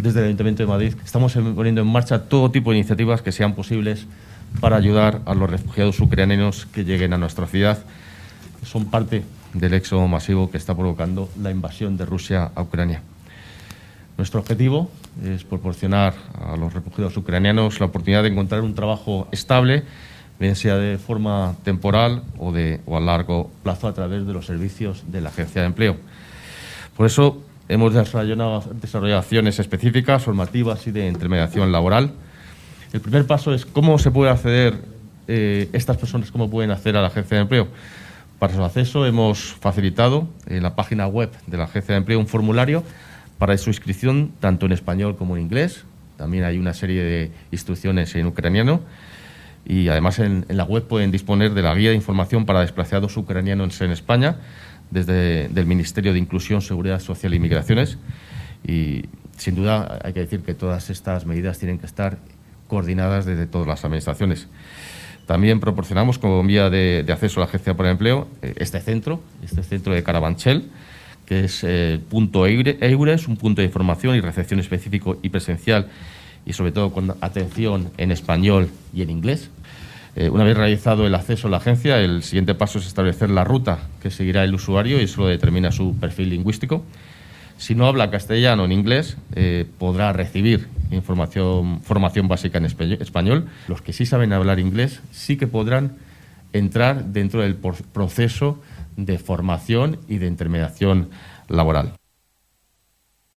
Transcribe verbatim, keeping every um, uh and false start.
desde el Ayuntamiento de Madrid estamos poniendo en marcha todo tipo de iniciativas que sean posibles para ayudar a los refugiados ucranianos que lleguen a nuestra ciudad. Son parte del éxodo masivo que está provocando la invasión de Rusia a Ucrania. Nuestro objetivo es proporcionar a los refugiados ucranianos la oportunidad de encontrar un trabajo estable, bien sea de forma temporal o, de, o a largo plazo a través de los servicios de la Agencia de Empleo. Por eso hemos desarrollado, desarrollado acciones específicas, formativas y de intermediación laboral. El primer paso es cómo se puede acceder, eh, estas personas cómo pueden acceder a la Agencia de Empleo. Para su acceso hemos facilitado en la página web de la Agencia de Empleo un formulario para su inscripción tanto en español como en inglés. También hay una serie de instrucciones en ucraniano y además en, en la web pueden disponer de la guía de información para desplazados ucranianos en España desde el Ministerio de Inclusión, Seguridad Social y Migraciones. Y sin duda hay que decir que todas estas medidas tienen que estar coordinadas desde todas las administraciones. También proporcionamos como vía de, de acceso a la Agencia por el Empleo este centro, este centro de Carabanchel, que es eh, punto Eures, un punto de información y recepción específico y presencial, y sobre todo con atención en español y en inglés. Eh, una vez realizado el acceso a la agencia, el siguiente paso es establecer la ruta que seguirá el usuario y eso lo determina su perfil lingüístico. Si no habla castellano o en inglés, eh, podrá recibir información, formación básica en español. Los que sí saben hablar inglés sí que podrán entrar dentro del proceso de formación y de intermediación laboral.